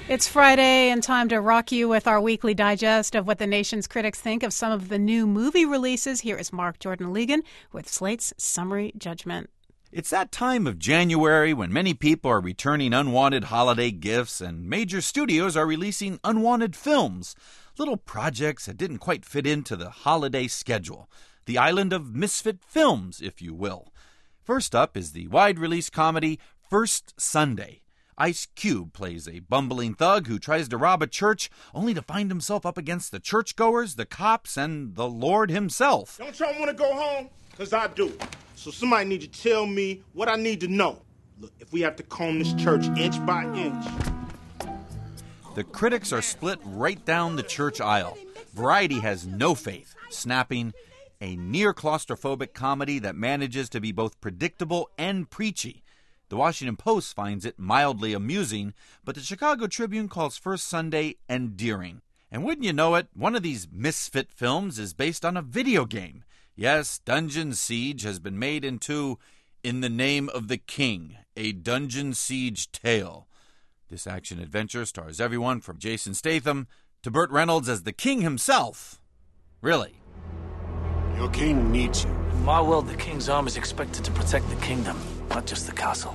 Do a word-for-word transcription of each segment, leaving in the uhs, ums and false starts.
It's Friday and time to rock you with our weekly digest of what the nation's critics think of some of the new movie releases. Here is Mark Jordan Legan with Slate's Summary Judgment. It's that time of January when many people are returning unwanted holiday gifts and major studios are releasing unwanted films, little projects that didn't quite fit into the holiday schedule. The island of misfit films, if you will. First up is the wide-release comedy First Sunday. Ice Cube plays a bumbling thug who tries to rob a church only to find himself up against the churchgoers, the cops, and the Lord himself. Don't y'all want to go home? Because I do. So somebody need to tell me what I need to know. Look, if we have to comb this church inch by inch. The critics are split right down the church aisle. Variety has no faith, snapping a near-claustrophobic comedy that manages to be both predictable and preachy. The Washington Post finds it mildly amusing, but the Chicago Tribune calls First Sunday endearing. And wouldn't you know it, one of these misfit films is based on a video game. Yes, Dungeon Siege has been made into In the Name of the King, a Dungeon Siege tale. This action-adventure stars everyone from Jason Statham to Burt Reynolds as the king himself. Really. Your king needs you. In my world, the king's arm is expected to protect the kingdom, not just the castle.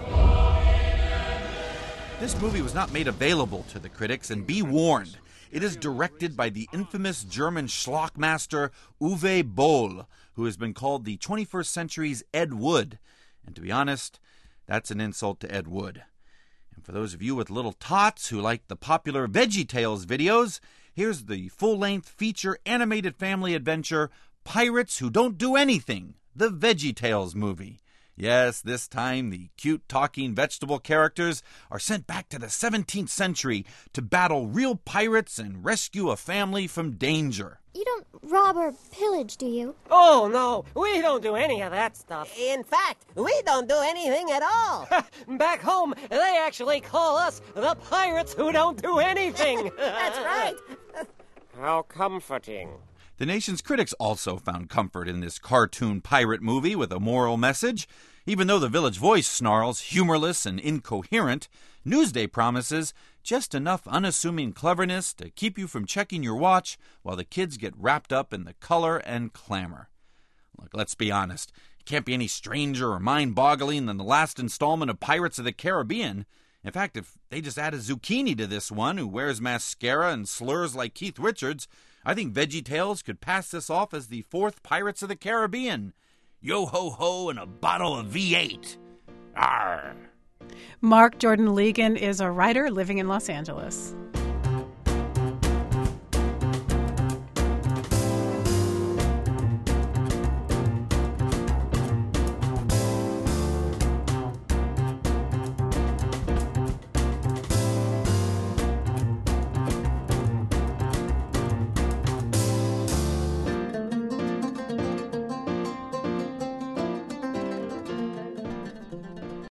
This movie was not made available to the critics, and be warned, it is directed by the infamous German schlockmaster Uwe Boll, who has been called the twenty-first century's Ed Wood. And to be honest, that's an insult to Ed Wood. And for those of you with little tots who like the popular VeggieTales videos, here's the full-length feature animated family adventure Pirates Who Don't Do Anything, the VeggieTales movie. Yes, this time the cute talking vegetable characters are sent back to the seventeenth century to battle real pirates and rescue a family from danger. You don't rob or pillage, do you? Oh, no, we don't do any of that stuff. In fact, we don't do anything at all. Back home, they actually call us the pirates who don't do anything. That's right. How comforting. The nation's critics also found comfort in this cartoon pirate movie with a moral message. Even though the Village Voice snarls humorless and incoherent, Newsday promises just enough unassuming cleverness to keep you from checking your watch while the kids get wrapped up in the color and clamor. Look, let's be honest. It can't be any stranger or mind-boggling than the last installment of Pirates of the Caribbean. In fact, if they just add a zucchini to this one who wears mascara and slurs like Keith Richards, I think VeggieTales could pass this off as the fourth Pirates of the Caribbean. Yo-ho-ho and a bottle of V eight. Arr! Mark Jordan Legan is a writer living in Los Angeles.